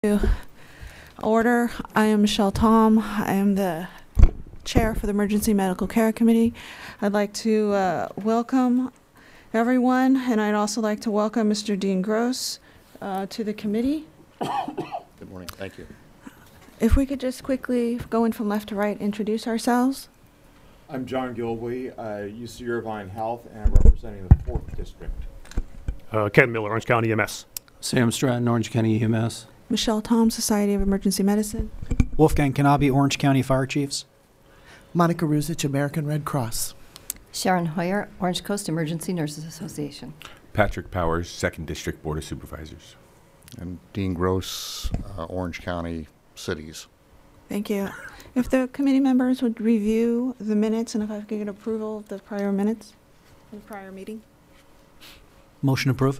Order. I am Michelle Tom. I am the chair for the Emergency Medical Care Committee. I'd like to welcome everyone, and I'd also like to welcome Mr. Dean Gross to the committee. Good morning. Thank you. If we could just quickly, going from left to right, introduce ourselves. I'm John Gilby, UC Irvine Health, and I'm representing the 4th District. Ken Miller, Orange County EMS. Sam Stratton, Orange County EMS. Michelle Tom, Society of Emergency Medicine. Wolfgang Kanabi, Orange County Fire Chiefs. Monica Ruzich, American Red Cross. Sharon Hoyer, Orange Coast Emergency Nurses Association. Patrick Powers, 2nd District Board of Supervisors. And Dean Gross, Orange County Cities. Thank you. If the committee members would review the minutes, and if I could get approval of the prior minutes in the prior meeting. Motion approved.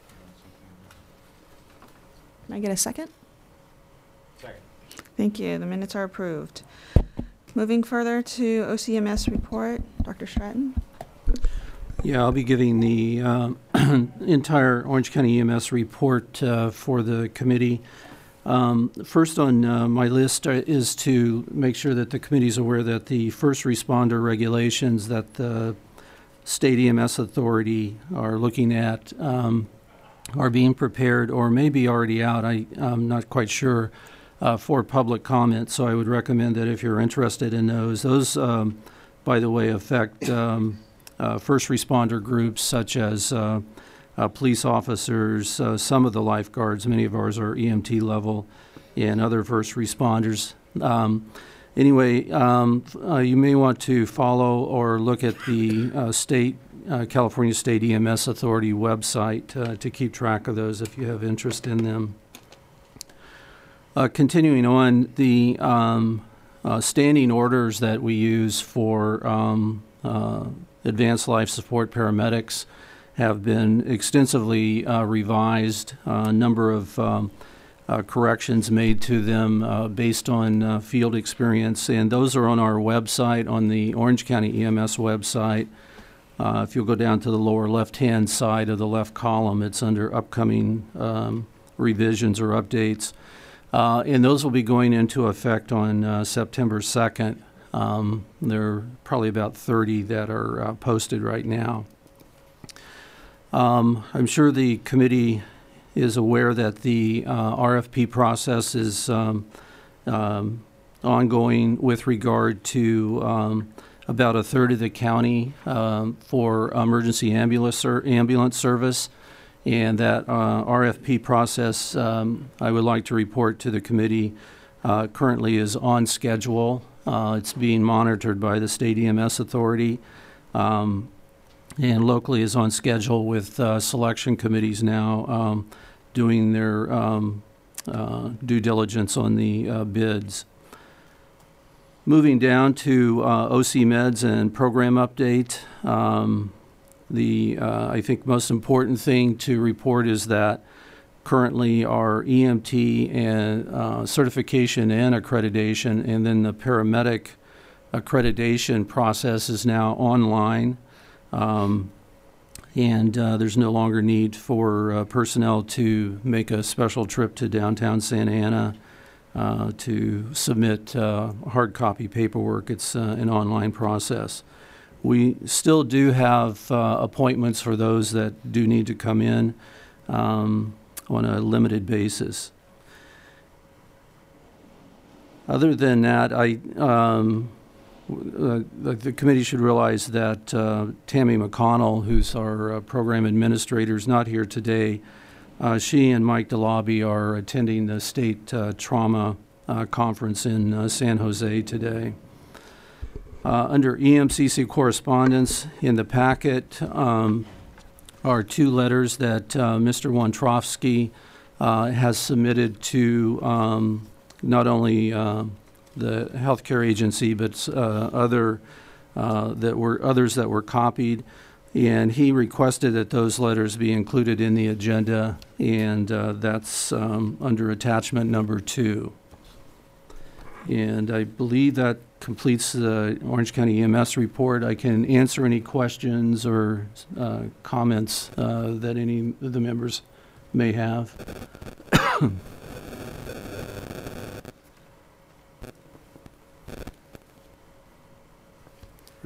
Can I get a second? Second. Thank you. The minutes are approved. Moving further to OCMS report, Dr. Stratton. Yeah, I'll be giving the entire Orange County EMS report for the committee. First on my list is to make sure that the committee is aware that the first responder regulations that the State EMS Authority are looking at are being prepared or may be already out. I'm not quite sure for public comment, so I would recommend that if you're interested in those, by the way, affect first responder groups such as police officers, some of the lifeguards, many of ours are EMT level, and other first responders. Anyway, you may want to follow or look at the California State EMS Authority website to keep track of those if you have interest in them. Continuing on, the standing orders that we use for advanced life support paramedics have been extensively revised. A number of corrections made to them based on field experience, and those are on our website, on the Orange County EMS website. If you'll go down to the lower left-hand side of the left column, it's under upcoming revisions or updates. And those will be going into effect on September 2nd. There are probably about 30 that are posted right now. I'm sure the committee is aware that the RFP process is ongoing with regard to about a third of the county for emergency ambulance service. And that RFP process, I would like to report to the committee, currently is on schedule. It's being monitored by the State EMS Authority, and locally is on schedule with selection committees now doing their due diligence on the bids. Moving down to OC Meds and program update. I think most important thing to report is that currently our EMT and certification and accreditation, and then the paramedic accreditation process is now online. And there's no longer need for personnel to make a special trip to downtown Santa Ana to submit hard copy paperwork. It's an online process. We still do have appointments for those that do need to come in on a limited basis. Other than that, the committee should realize that Tammy McConnell, who's our program administrator, is not here today. She and Mike DeLobby are attending the state trauma conference in San Jose today. Under EMCC correspondence in the packet are 2 letters that Mr. Wontrowski has submitted to not only the healthcare agency, but others that were copied, and he requested that those letters be included in the agenda, and that's under attachment number 2. And I believe that completes the Orange County EMS report. I can answer any questions or comments that any of the members may have.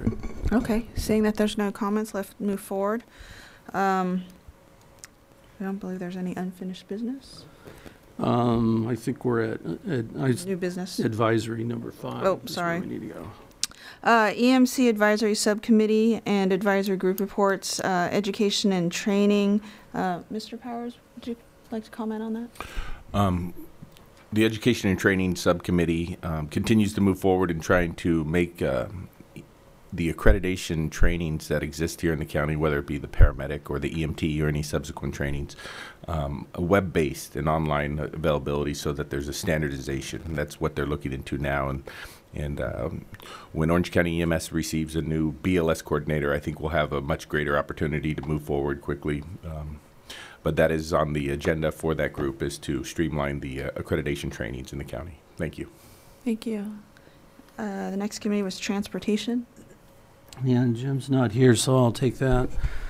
appropriate. Okay, seeing that there's no comments, let's move forward. I don't believe there's any unfinished business. I think we're at New business. advisory number 5. Oh, is where sorry. we need to go. EMC Advisory Subcommittee and Advisory Group Reports, Education and Training. Mr. Powers, would you like to comment on that? The Education and Training Subcommittee continues to move forward in trying to make the accreditation trainings that exist here in the county, whether it be the paramedic or the EMT or any subsequent trainings, web-based and online availability so that there's a standardization. And that's what they're looking into now. And when Orange County EMS receives a new BLS coordinator, I think we'll have a much greater opportunity to move forward quickly. But that is on the agenda for that group, is to streamline the accreditation trainings in the county. Thank you. Thank you. The next committee was Transportation. Yeah, and Jim's not here, so I'll take that.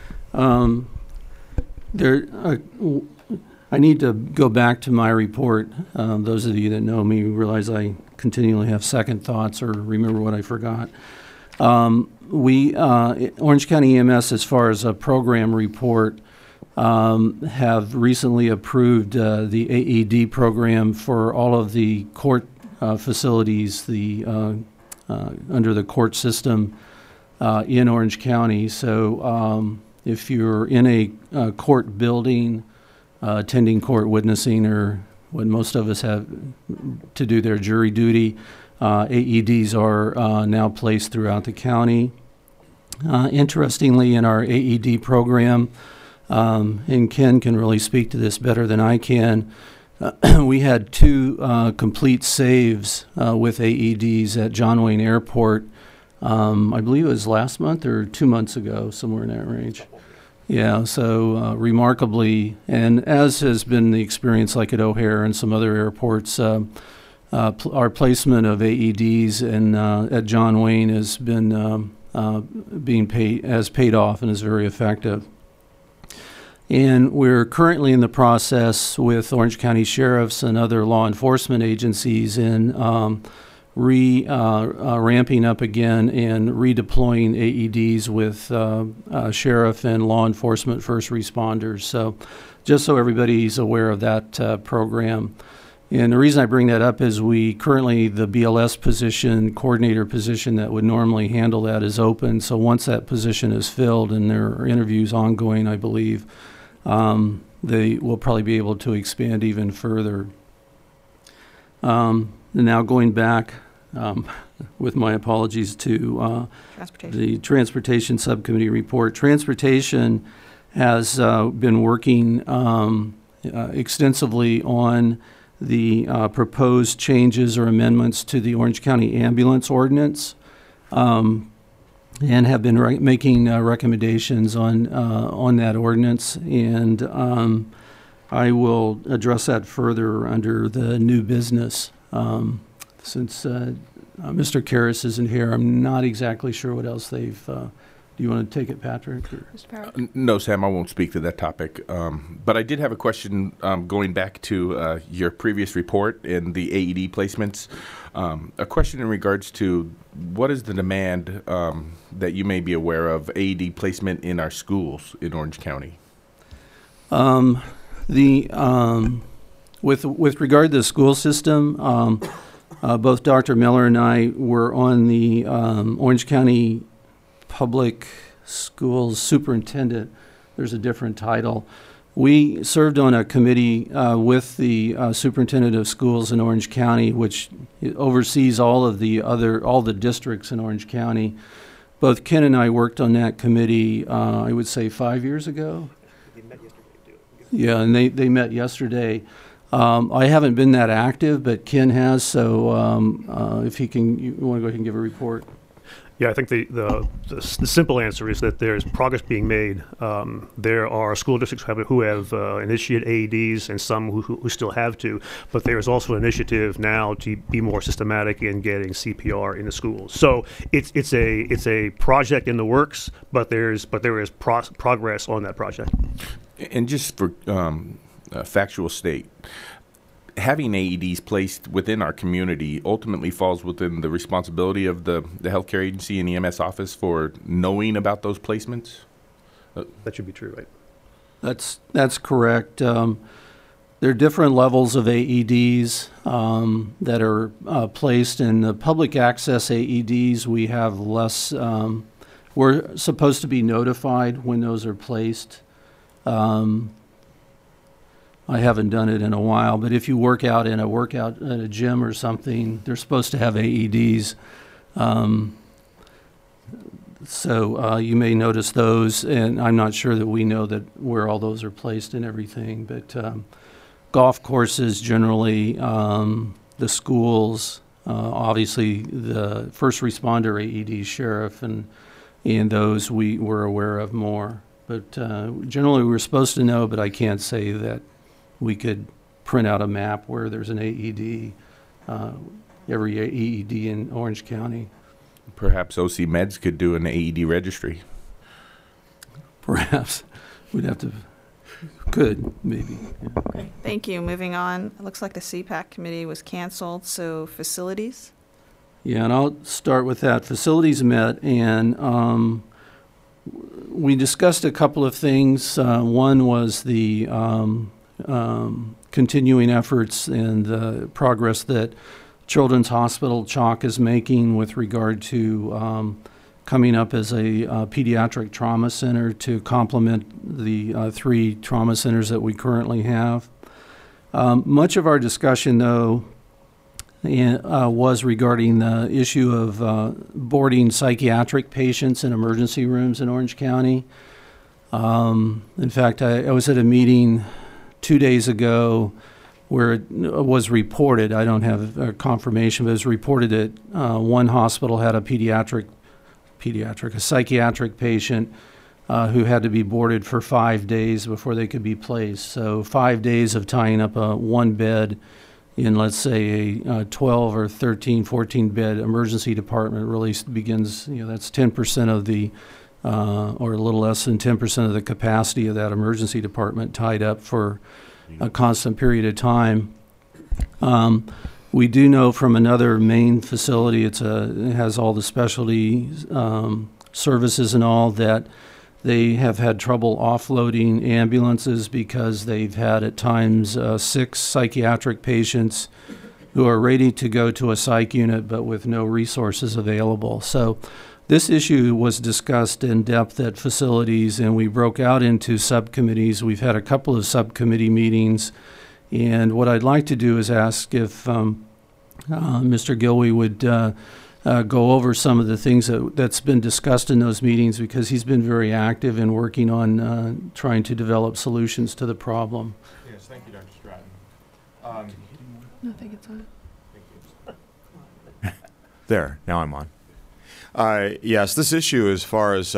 I need to go back to my report. Those of you that know me realize I continually have second thoughts or remember what I forgot. Orange County EMS, as far as a program report, have recently approved the AED program for all of the court facilities under the court system in Orange County. So if you're in a court building, attending court witnessing, or what most of us have to do their jury duty, AEDs are now placed throughout the county. Interestingly, in our AED program, and Ken can really speak to this better than I can, we had 2 complete saves with AEDs at John Wayne Airport. I believe it was last month or 2 months ago, somewhere in that range. Yeah, so remarkably, and as has been the experience like at O'Hare and some other airports, our placement of AEDs at John Wayne has been paid off and is very effective. And we're currently in the process with Orange County sheriffs and other law enforcement agencies in ramping up again and redeploying AEDs with sheriff and law enforcement first responders. So just so everybody's aware of that program. And the reason I bring that up is the BLS position, coordinator position that would normally handle that, is open. So once that position is filled, and there are interviews ongoing, I believe, they will probably be able to expand even further. Now going back, with my apologies, to the Transportation Subcommittee report. Transportation has been working extenstively on the proposed changes or amendments to the Orange County Ambulance Ordinance, and have been making recommendations on that ordinance. And I will address that further under the new business. Since Mr. Karras isn't here, I'm not exactly sure what else they've... do you want to take it, Patrick? Or? Mr. Powers? No, Sam, I won't speak to that topic. But I did have a question going back to your previous report and the AED placements. A question in regards to what is the demand that you may be aware of AED placement in our schools in Orange County? With regard to the school system, both Dr. Miller and I were on the Orange County Public Schools Superintendent. There's a different title. We served on a committee with the Superintendent of Schools in Orange County, which oversees all the districts in Orange County. Both Ken and I worked on that committee, I would say 5 years ago. They met yesterday, too. Yeah, and they met yesterday. I haven't been that active, but Ken has, so if you want to go ahead and give a report. Yeah, I think the simple answer is that there's progress being made. There are school districts who have initiated AEDs and some who still have to, but there is also an initiative now to be more systematic in getting CPR in the schools. So it's a project in the works, but there is progress on that project. And just for factual state, having AEDs placed within our community ultimately falls within the responsibility of the healthcare agency and EMS office for knowing about those placements? That should be true, right? That's correct. There are different levels of AEDs that are placed. In the public access AEDs, we have less. We're supposed to be notified when those are placed. I haven't done it in a while, but if you work out at a gym or something, they're supposed to have AEDs. So you may notice those, and I'm not sure that we know that where all those are placed and everything, but golf courses generally, the schools, obviously the first responder AED, sheriff, and those we were aware of more. But generally we're supposed to know, but I can't say that we could print out a map where there's an AED, every AED in Orange County. Perhaps OC Meds could do an AED registry. Perhaps. We'd have to, could, maybe. Yeah. Okay, thank you. Moving on, it looks like the CPAC committee was canceled, so facilities? Yeah, and I'll start with that. Facilities met, and we discussed a couple of things. One was the continuing efforts and the progress that Children's Hospital Chalk is making with regard to coming up as a pediatric trauma center to complement the 3 trauma centers that we currently have. Much of our discussion, though, was regarding the issue of boarding psychiatric patients in emergency rooms in Orange County. In fact, I was at a meeting 2 days ago where it was reported, I don't have confirmation, but it was reported that one hospital had a psychiatric patient who had to be boarded for 5 days before they could be placed. So 5 days of tying up one bed in, let's say, a 12 or 13, 14 bed emergency department really begins, that's 10% of the, or a little less than 10% of the capacity of that emergency department tied up for a constant period of time. We do know from another main facility, it has all the specialty services and all, that they have had trouble offloading ambulances because they've had at times 6 psychiatric patients who are ready to go to a psych unit but with no resources available. So this issue was discussed in depth at facilities, and we broke out into subcommittees. We've had a couple of subcommittee meetings, and what I'd like to do is ask if Mr. Gilwey would go over some of the things that's been discussed in those meetings, because he's been very active in working on trying to develop solutions to the problem. Yes, thank you, Dr. Stratton. No, I think it's on. Thank you. There, now I'm on. Yes, this issue as far as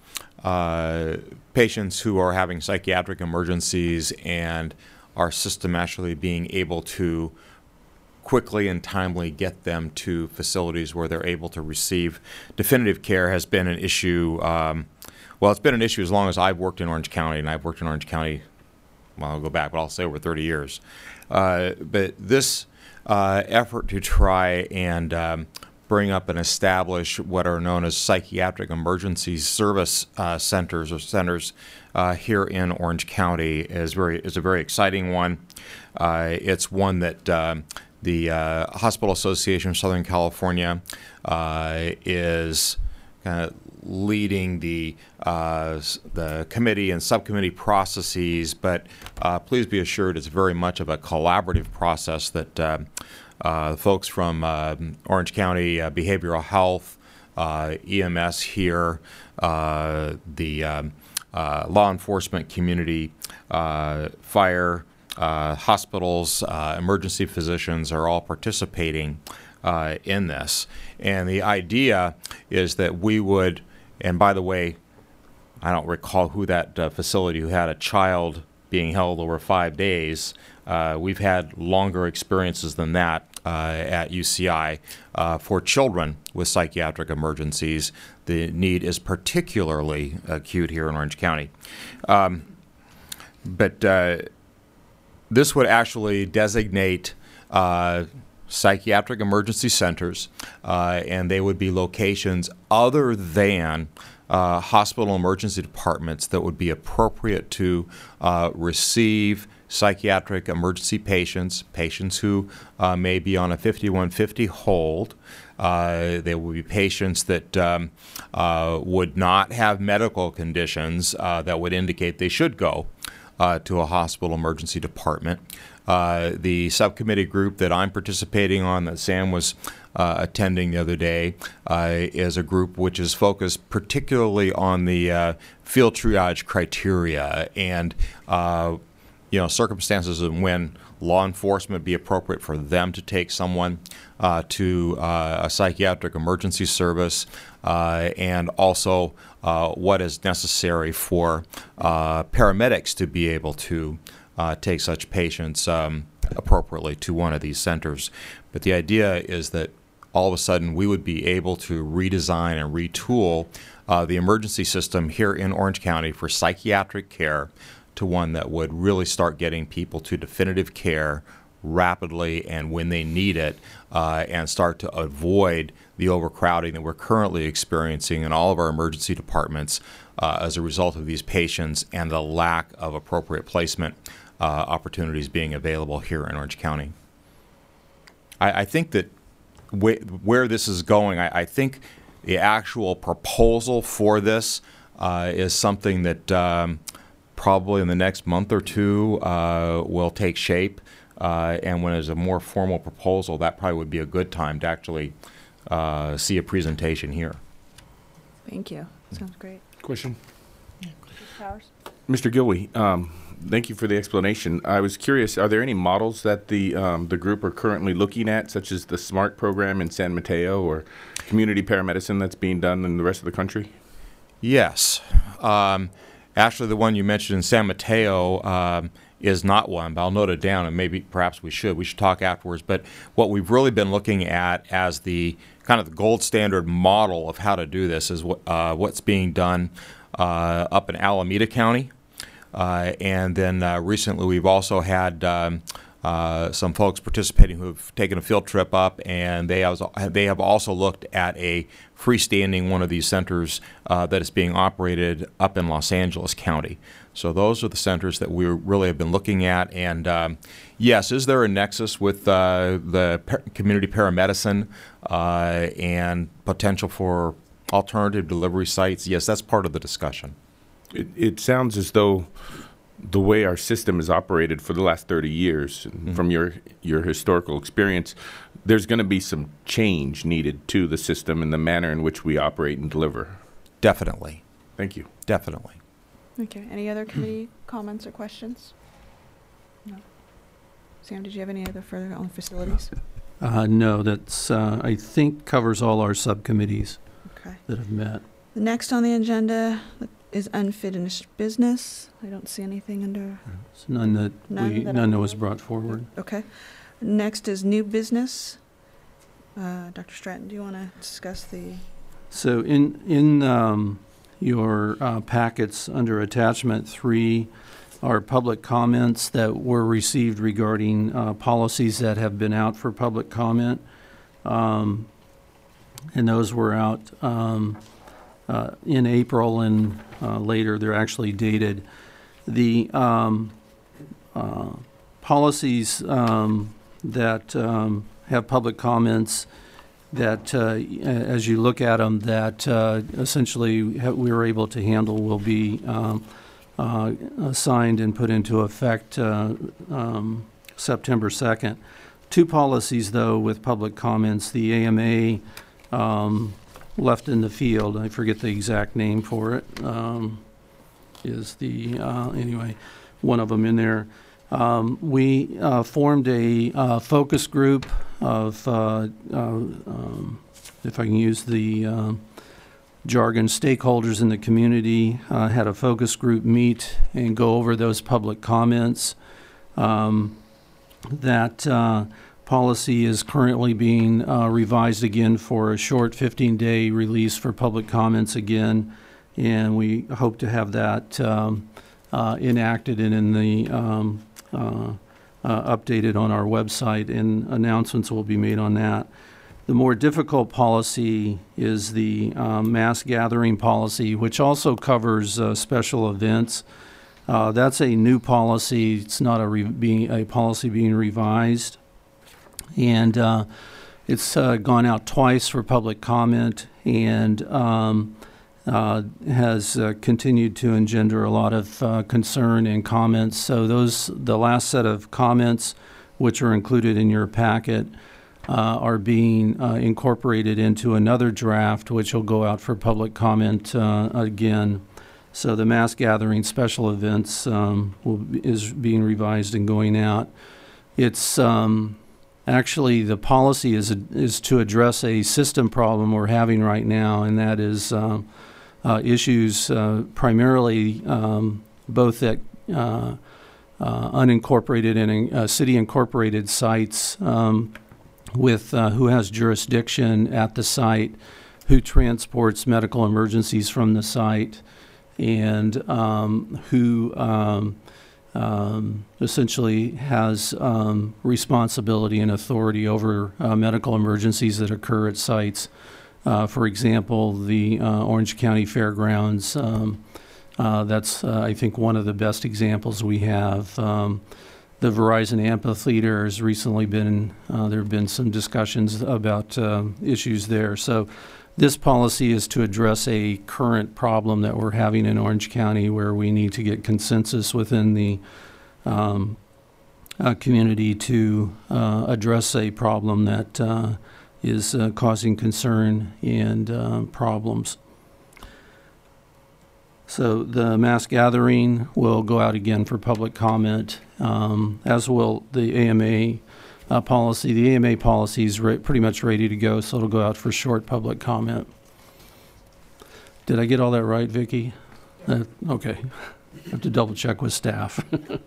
patients who are having psychiatric emergencies and our system actually being able to quickly and timely get them to facilities where they're able to receive definitive care has been an issue. Well, it's been an issue as long as I've worked in Orange County, and I've worked in Orange County, well, I'll go back, but I'll say over 30 years. But this effort to try and bring up and establish what are known as psychiatric emergency service centers or centers here in Orange County is a very exciting one. It's one that the Hospital Association of Southern California is kind of leading the committee and subcommittee processes, but please be assured it's very much of a collaborative process that folks from Orange County Behavioral Health, EMS here, the law enforcement community, fire, hospitals, emergency physicians are all participating in this. And the idea is that we would, and by the way, I don't recall who that facility who had a child being held over 5 days. We've had longer experiences than that at UCI. For children with psychiatric emergencies, the need is particularly acute here in Orange County. But this would actually designate psychiatric emergency centers, and they would be locations other than hospital emergency departments that would be appropriate to receive psychiatric emergency patients who may be on a 5150 hold. There would be patients that would not have medical conditions that would indicate they should go to a hospital emergency department. The subcommittee group that I'm participating on, that Sam was attending the other day, is a group which is focused particularly on the field triage criteria and circumstances in when law enforcement be appropriate for them to take someone to a psychiatric emergency service, and also what is necessary for paramedics to be able to take such patients appropriately to one of these centers. But the idea is that all of a sudden we would be able to redesign and retool the emergency system here in Orange County for psychiatric care to one that would really start getting people to definitive care rapidly and when they need it, and start to avoid the overcrowding that we're currently experiencing in all of our emergency departments as a result of these patients and the lack of appropriate placement opportunities being available here in Orange County. I think that where this is going, I think the actual proposal for this is something that probably in the next month or two will take shape. And when there's a more formal proposal, that probably would be a good time to actually see a presentation here. Thank you. Sounds great. Question? Powers? Mr. Gilwey, thank you for the explanation. I was curious, are there any models that the group are currently looking at, such as the SMART program in San Mateo or community paramedicine that's being done in the rest of the country? Yes. Actually, the one you mentioned in San Mateo is not one, but I'll note it down, and maybe perhaps we should talk afterwards. But what we've really been looking at as the kind of the gold standard model of how to do this is what's being done up in Alameda County. And then recently we've also had some folks participating who have taken a field trip up, and they have also looked at a freestanding one of these centers that is being operated up in Los Angeles County. So those are the centers that we really have been looking at. And yes, is there a nexus with the community paramedicine and potential for alternative delivery sites? Yes, that's part of the discussion. It sounds as though the way our system has operated for the last 30 years, from your historical experience, there's going to be some change needed to the system and the manner in which we operate and deliver. Definitely. Thank you. Definitely. Okay. Any other committee comments or questions? No. Sam, did you have any other further on facilities? No, that's, I think, covers all our subcommittees that have met. The next on the agenda is unfinished business. I don't see anything under. It's none that was brought forward. Okay. Next is new business. Dr. Stratton, do you want to discuss the? So in your packets under attachment 3 are public comments that were received regarding policies that have been out for public comment, and those were out in April, and later they're actually dated. The policies that have public comments that, as you look at them, that essentially we were able to handle will be signed and put into effect September 2nd. 2 policies, though, with public comments. The AMA left in the field, I forget the exact name for it, is the, anyway, one of them in there. We formed a focus group of, if I can use the jargon, stakeholders in the community, had a focus group meet and go over those public comments. That policy is currently being revised again for a short 15-day release for public comments again, and we hope to have that enacted and in the updated on our website, and announcements will be made on that. The more difficult policy is the mass gathering policy, which also covers special events. That's a new policy. It's not a policy being revised. And it's gone out twice for public comment, and has continued to engender a lot of concern and comments. So the last set of comments, which are included in your packet, are being incorporated into another draft, which will go out for public comment again. So the mass gathering special events is being revised and going out. It's actually, the policy is to address a system problem we're having right now, and that is issues primarily both at unincorporated and city-incorporated sites with who has jurisdiction at the site, who transports medical emergencies from the site, and who essentially has responsibility and authority over medical emergencies that occur at sites. For example, the Orange County Fairgrounds, that's, I think, one of the best examples we have. The Verizon Amphitheater has recently been, there have been some discussions about issues there. So this policy is to address a current problem that we're having in Orange County, where we need to get consensus within the community to address a problem that is causing concern and problems. So the mass gathering will go out again for public comment, as will the AMA policy. The AMA policy is pretty much ready to go, so it'll go out for short public comment. Did I get all that right, Vicki? Okay. I have to double check with staff.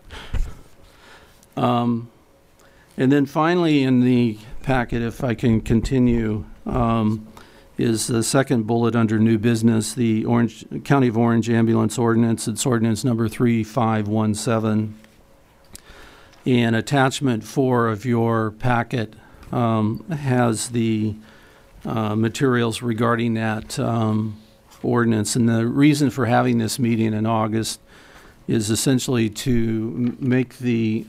And then finally in the packet, if I can continue, is the second bullet under new business, the County of Orange Ambulance Ordinance. It's ordinance number 3517. And attachment 4 of your packet has the materials regarding that ordinance. And the reason for having this meeting in August is essentially to make the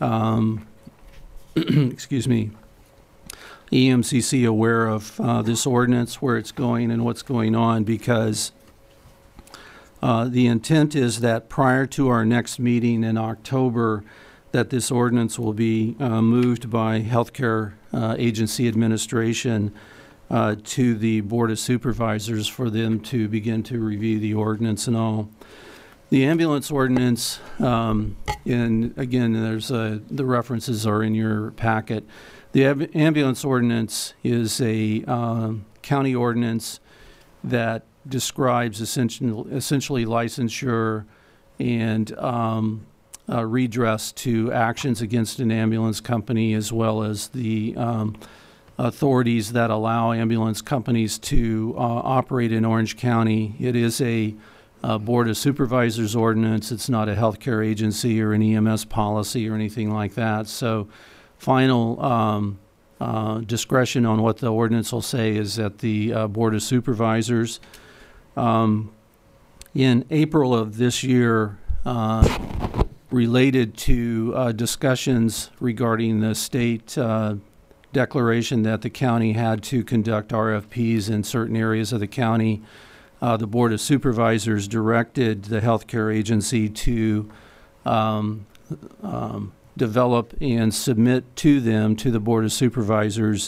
excuse me, EMCC aware of this ordinance, where it's going and what's going on, because the intent is that prior to our next meeting in October, that this ordinance will be moved by Healthcare Agency Administration to the Board of Supervisors for them to begin to review the ordinance and all. The ambulance ordinance, and again, there's the references are in your packet. The ambulance ordinance is a county ordinance that describes essentially licensure and redress to actions against an ambulance company, as well as the authorities that allow ambulance companies to operate in Orange County. It is a Board of Supervisors ordinance. It's not a healthcare agency or an EMS policy or anything like that. So final discretion on what the ordinance will say is at the Board of Supervisors. In April of this year, related to discussions regarding the state declaration that the county had to conduct RFPs in certain areas of the county, the Board of Supervisors directed the healthcare agency to develop and submit to them, to the Board of Supervisors,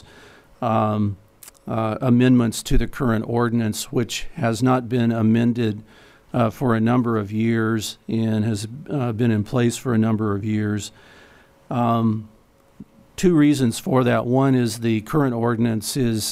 amendments to the current ordinance, which has not been amended for a number of years and has been in place for a number of years. Two reasons for that. One is the current ordinance is,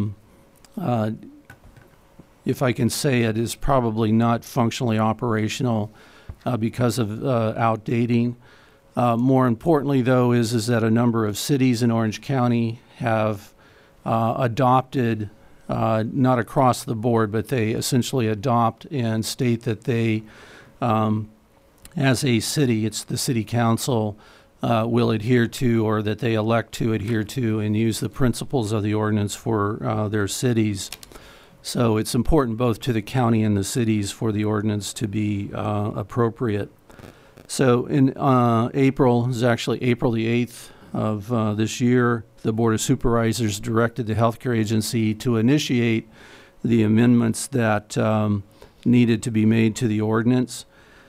if I can say it, is probably not functionally operational because of outdating. More importantly, though, is that a number of cities in Orange County have adopted, not across the board, but they essentially adopt and state that they, as a city, it's the city council, will adhere to, or that they elect to adhere to, and use the principles of the ordinance for their cities. So it's important both to the county and the cities for the ordinance to be appropriate. So in April, it was actually April the 8th of this year, the Board of Supervisors directed the Healthcare Agency to initiate the amendments that needed to be made to the ordinance.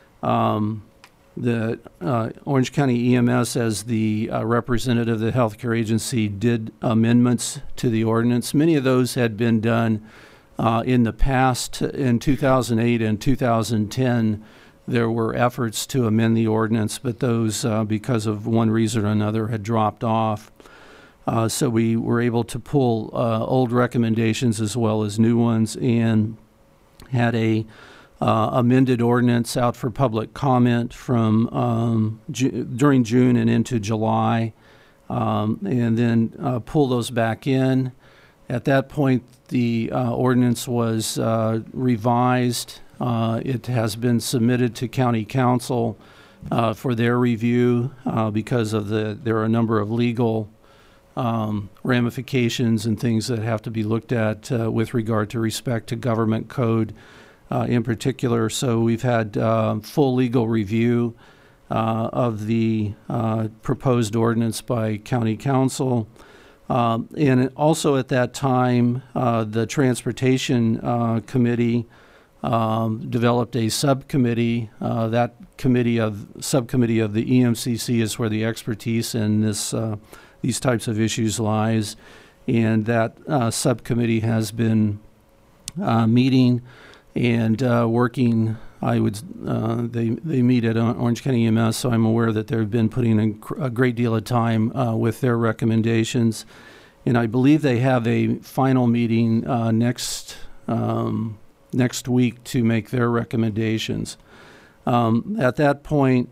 The Orange County EMS, as the representative of the Healthcare Agency, did amendments to the ordinance. Many of those had been done in the past. In 2008 and 2010, there were efforts to amend the ordinance, but those, because of one reason or another, had dropped off. So we were able to pull old recommendations as well as new ones, and had a amended ordinance out for public comment from during June and into July, and then pull those back in. At that point, the ordinance was revised. It has been submitted to County Council for their review because of there are a number of legal ramifications and things that have to be looked at with regard to respect to government code in particular. So we've had full legal review of the proposed ordinance by County Council. And also at that time, the Transportation Committee developed a subcommittee. That subcommittee of the EMCC is where the expertise in these types of issues lies, and that subcommittee has been meeting and working. They meet at Orange County EMS, so I'm aware that they've been putting in a great deal of time with their recommendations, and I believe they have a final meeting next week to make their recommendations. At that point,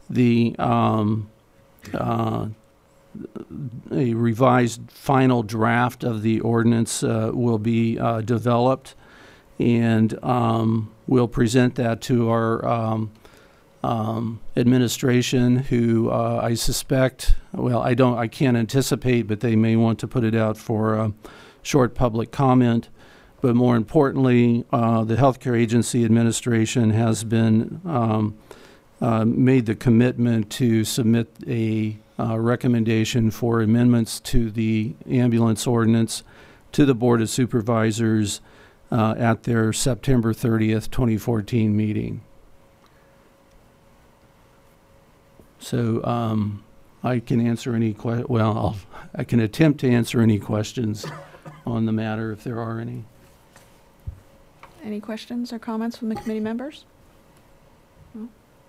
a revised final draft of the ordinance will be developed, and we'll present that to our administration, who I suspect, I can't anticipate, but they may want to put it out for a short public comment. But more importantly, the Healthcare Agency administration has been made the commitment to submit a recommendation for amendments to the ambulance ordinance to the Board of Supervisors at their September 30th, 2014 meeting. So I can answer any I can attempt to answer any questions on the matter if there are any. Any questions or comments from the committee members? No?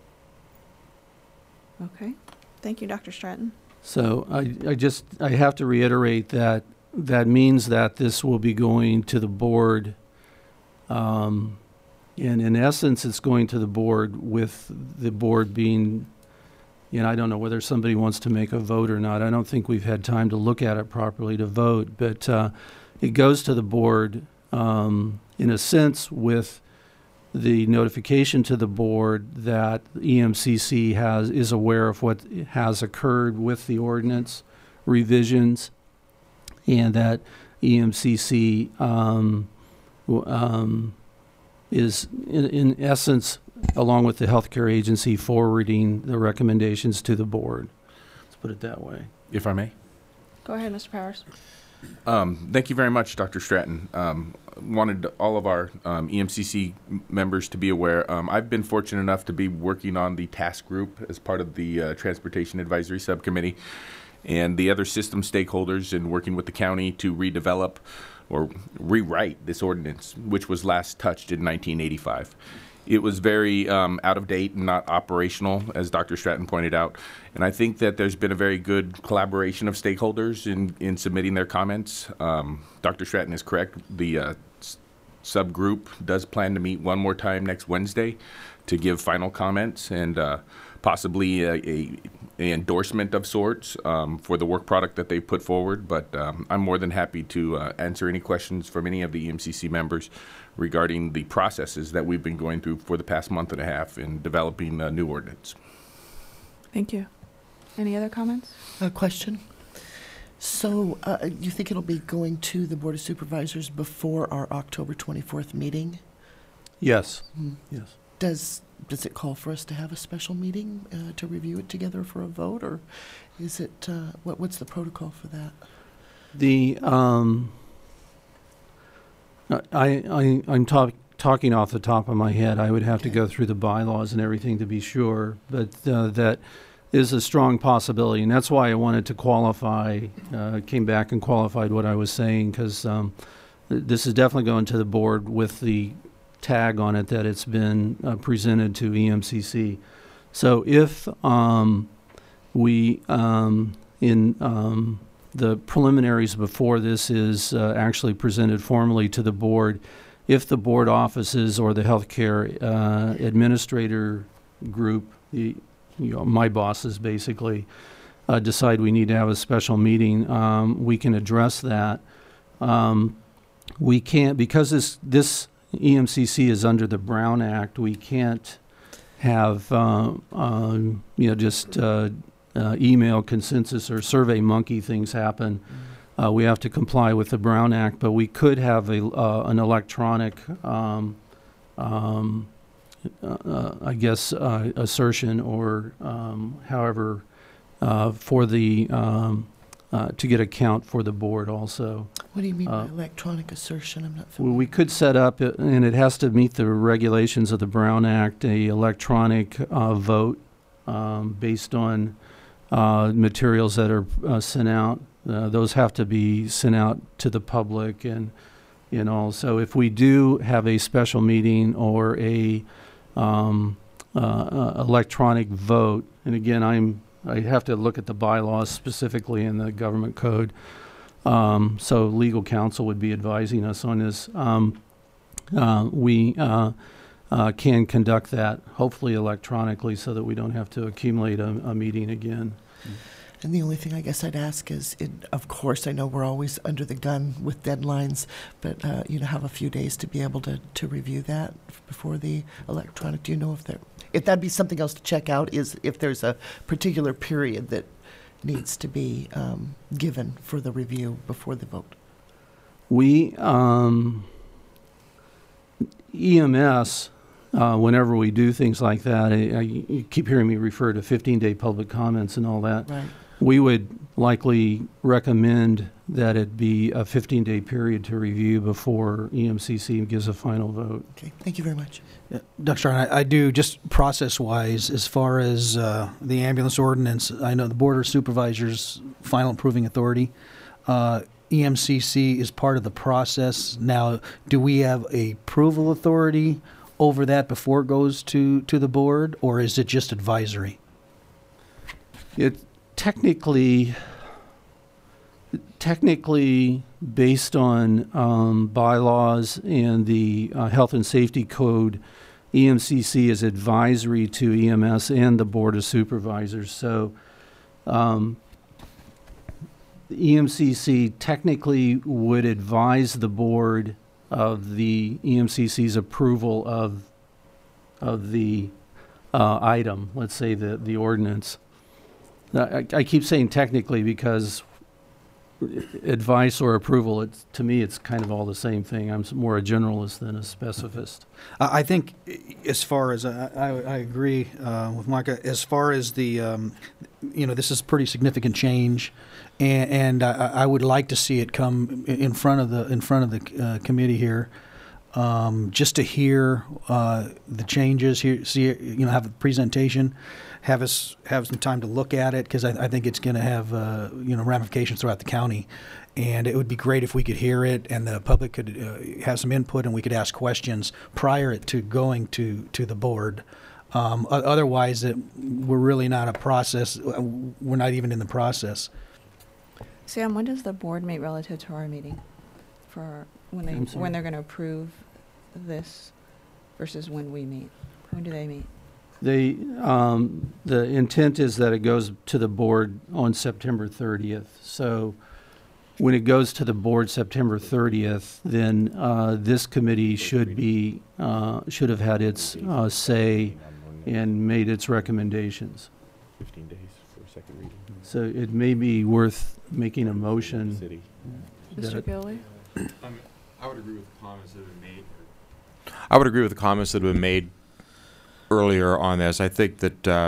Okay. Thank you, Dr. Stratton. So I have to reiterate that means that this will be going to the board. And in essence, it's going to the board with the board being, I don't know whether somebody wants to make a vote or not. I don't think we've had time to look at it properly to vote, but it goes to the board in a sense with the notification to the board that EMCC is aware of what has occurred with the ordinance revisions, and that EMCC is in essence, along with the Healthcare Agency, forwarding the recommendations to the board. Let's put it that way. If I may. Go ahead, Mr. Powers. Thank you very much, Dr. Stratton. Wanted all of our EMCC members to be aware. I've been fortunate enough to be working on the task group as part of the Transportation Advisory Subcommittee and the other system stakeholders, and working with the county to redevelop or rewrite this ordinance, which was last touched in 1985. It was very out of date and not operational, as Dr. Stratton pointed out. And I think that there's been a very good collaboration of stakeholders in submitting their comments. Dr. Stratton is correct. The subgroup does plan to meet one more time next Wednesday to give final comments and possibly a endorsement of sorts for the work product that they put forward. But I'm more than happy to answer any questions from any of the EMCC members regarding the processes that we've been going through for the past month and a half in developing a new ordinance. Thank you. Any other comments? A question. So you think it'll be going to the Board of Supervisors before our October 24th meeting? Yes, Hmm. yes. Does it call for us to have a special meeting to review it together for a vote, or is it, what's the protocol for that? The, I'm talking off the top of my head. I would have to Okay. go through the bylaws and everything to be sure, but that is a strong possibility, and that's why I wanted to qualify, came back and qualified what I was saying, because this is definitely going to the board with the tag on it that it's been presented to EMCC. So if we, in the preliminaries before this is actually presented formally to the board, if the board offices or the healthcare administrator group, my bosses basically, decide we need to have a special meeting, we can address that. We can't, because this EMCC is under the Brown Act, we can't have, just email consensus or Survey Monkey things happen. We have to comply with the Brown Act, but we could have an electronic, I guess, assertion or however, for the, to get a count for the board also. What do you mean by electronic assertion? I'm not Well, familiar. we could set up, and it has to meet the regulations of the Brown Act, a electronic vote based on materials that are sent out. Those have to be sent out to the public and all. So if we do have a special meeting or a electronic vote, and again, I have to look at the bylaws specifically in the government code. So legal counsel would be advising us on this. We can conduct that hopefully electronically so that we don't have to accumulate a meeting again. And the only thing I guess I'd ask is, of course, I know we're always under the gun with deadlines, but have a few days to be able to review that before the electronic. Do you know if that'd be something else to check out, is if there's a particular period that needs to be given for the review before the vote? We, EMS, whenever we do things like that, you keep hearing me refer to 15-day public comments and all that. Right. We would likely recommend that it be a 15-day period to review before EMCC gives a final vote. Okay, thank you very much. Dr. Strong, I do, just process-wise, as far as the ambulance ordinance, I know the Board of Supervisors' final approving authority. EMCC is part of the process. Now, do we have a approval authority over that before it goes to the board, or is it just advisory? It technically, based on bylaws and the health and safety code, EMCC is advisory to EMS and the Board of Supervisors. So the EMCC technically would advise the board of the EMCC's approval of the item, let's say the ordinance. I keep saying technically because advice or approval, to me, it's kind of all the same thing. I'm more a generalist than a specifist. I think, as far as I agree with Micah, as far as the, this is pretty significant change, and I would like to see it come in front of the committee here, just to hear the changes, have a presentation, have some time to look at it, because I think it's going to have ramifications throughout the county. And it would be great if we could hear it and the public could have some input and we could ask questions prior to going to the board. Otherwise, we're really not a process. We're not even in the process. Sam, when does the board meet relative to our meeting for when they're going to approve this versus when we meet? When do they meet? The intent is that it goes to the board on September 30th. So when it goes to the board September 30th, then this committee should have had its say and made its recommendations. 15 days for second reading. So it may be worth making a motion. City. Mr. Gilly? I would agree with the comments that have been made. I would agree with the comments that have been made earlier on this. I think that I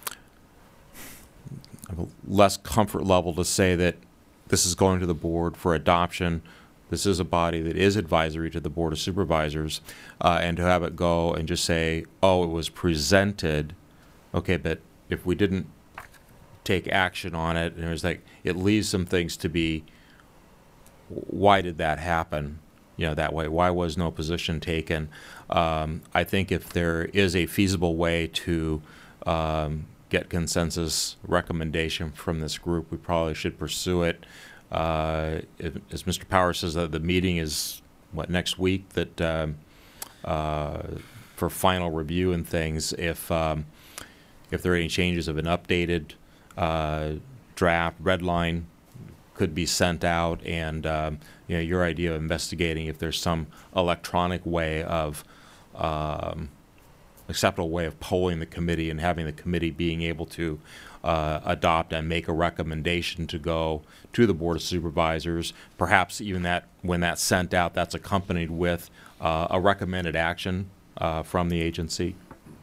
have a less comfort level to say that this is going to the board for adoption. This is a body that is advisory to the Board of Supervisors, and to have it go and just say, oh, it was presented, okay, but if we didn't take action on it, and it was like, it leaves some things to be, why did that happen? You know, that way, why was no position taken? I think if there is a feasible way to get consensus recommendation from this group, we probably should pursue it. As Mr. Power says, that the meeting is, what, next week, that for final review and things, if there are any changes of an updated draft, red line could be sent out, and you know, your idea of investigating if there's some electronic way of acceptable way of polling the committee and having the committee being able to adopt and make a recommendation to go to the Board of Supervisors. Perhaps even that, when that's sent out, that's accompanied with a recommended action from the agency.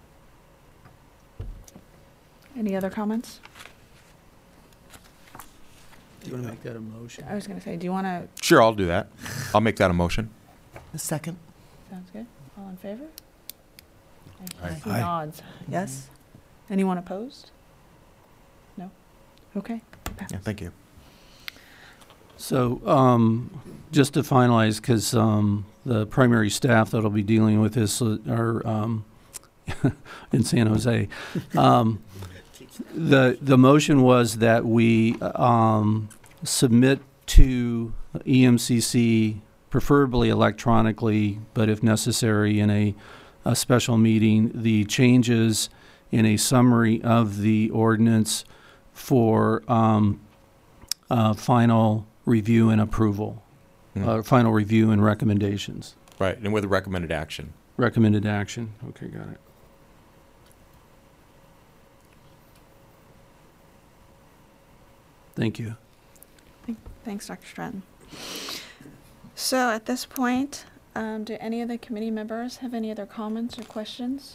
Any other comments? Do you want to make that a motion? I was going to say, do you want to? Sure, I'll do that. I'll make that a motion. The second? Sounds good. All in favor? Aye. I see nods. Yes? Anyone opposed? No? Okay. Yeah, thank you. So, just to finalize, because the primary staff that'll be dealing with this are in San Jose. The motion was that we submit to EMCC, preferably electronically, but if necessary in a special meeting, the changes in a summary of the ordinance for final review and approval, final review and recommendations. Right, and with recommended action. Recommended action. Okay, got it. Thank you. Thanks, Dr. Stratton. So at this point, do any of the committee members have any other comments or questions?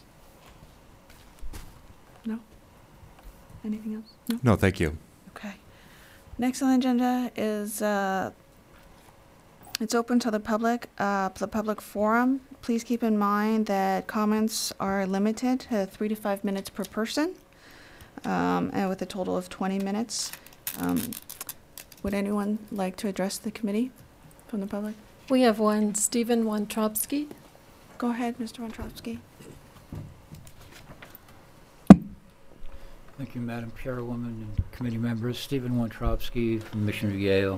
No? Anything else? No? No, thank you. Okay. Next on the agenda is, it's open to the public forum. Please keep in mind that comments are limited to 3 to 5 minutes per person, and with a total of 20 minutes. Would anyone like to address the committee from the public? We have one, Stephen Wontrobski. Go ahead, Mr. Wontrobski. Thank you, Madam Chairwoman and committee members. Stephen Wontrobski from Mission Viejo.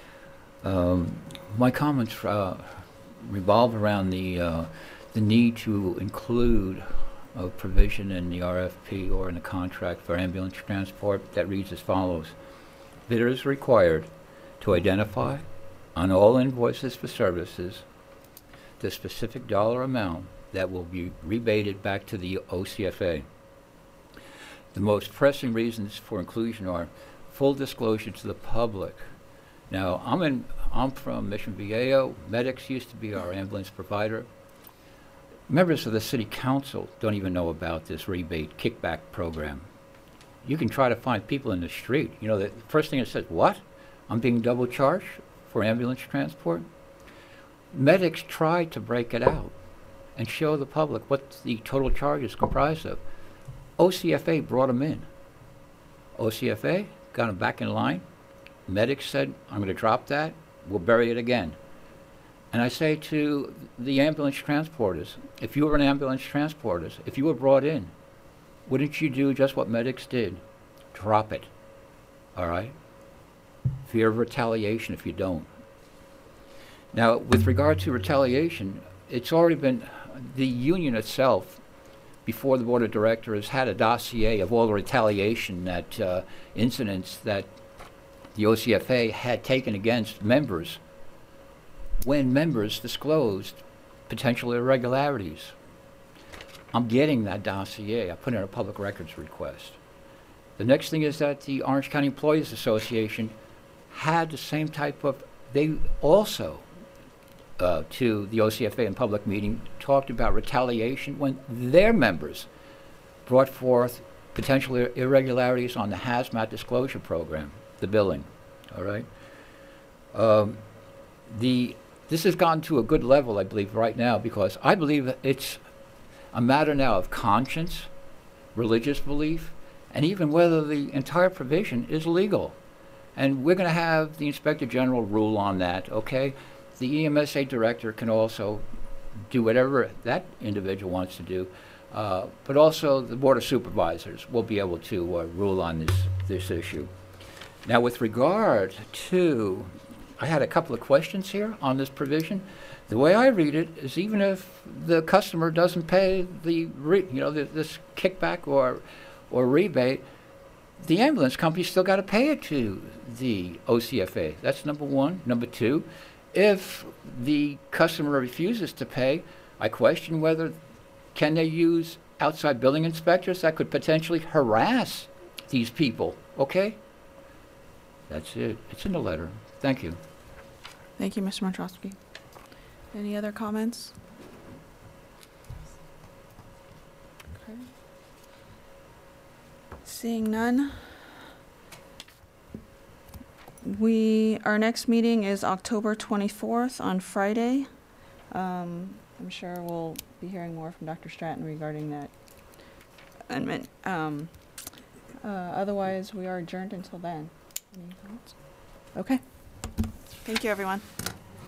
My comments revolve around the need to include a provision in the RFP or in the contract for ambulance transport that reads as follows. Bidder is required to identify on all invoices for services the specific dollar amount that will be rebated back to the OCFA. The most pressing reasons for inclusion are full disclosure to the public. Now, I'm from Mission Viejo. Medics used to be our ambulance provider. Members of the city council don't even know about this rebate kickback program. You can try to find people in the street. You know, the first thing it says, what? I'm being double charged for ambulance transport? Medics tried to break it out and show the public what the total charge is comprised of. OCFA brought them in. OCFA got them back in line. Medics said, I'm going to drop that. We'll bury it again. And I say to the ambulance transporters, if you were an ambulance transporter, if you were brought in, wouldn't you do just what medics did? Drop it. All right? Fear of retaliation if you don't. Now, with regard to retaliation, it's already been, the union itself, before the board of directors, had a dossier of all the retaliation that incidents that the OCFA had taken against members when members disclosed potential irregularities. I'm getting that dossier. I put in a public records request. The next thing is that the Orange County Employees Association had the same type of, they also, to the OCFA in public meeting, talked about retaliation when their members brought forth potential irregularities on the hazmat disclosure program, the billing, all right? This has gotten to a good level, I believe, right now, because I believe it's a matter now of conscience, religious belief, and even whether the entire provision is legal. And we're going to have the Inspector General rule on that, okay? The EMSA director can also do whatever that individual wants to do, but also the Board of Supervisors will be able to rule on this issue. Now, with regard to, I had a couple of questions here on this provision. The way I read it is, even if the customer doesn't pay this kickback or rebate, the ambulance company still got to pay it to the OCFA. That's number one. Number two, if the customer refuses to pay, I question whether can they use outside billing inspectors that could potentially harass these people. Okay? That's it. It's in the letter. Thank you. Thank you, Mr. Wontrowski. Any other comments? Okay. Seeing none. Our next meeting is October 24th on Friday. I'm sure we'll be hearing more from Dr. Stratton regarding that amendment. Otherwise, we are adjourned until then. Any thoughts? Okay. Thank you, everyone.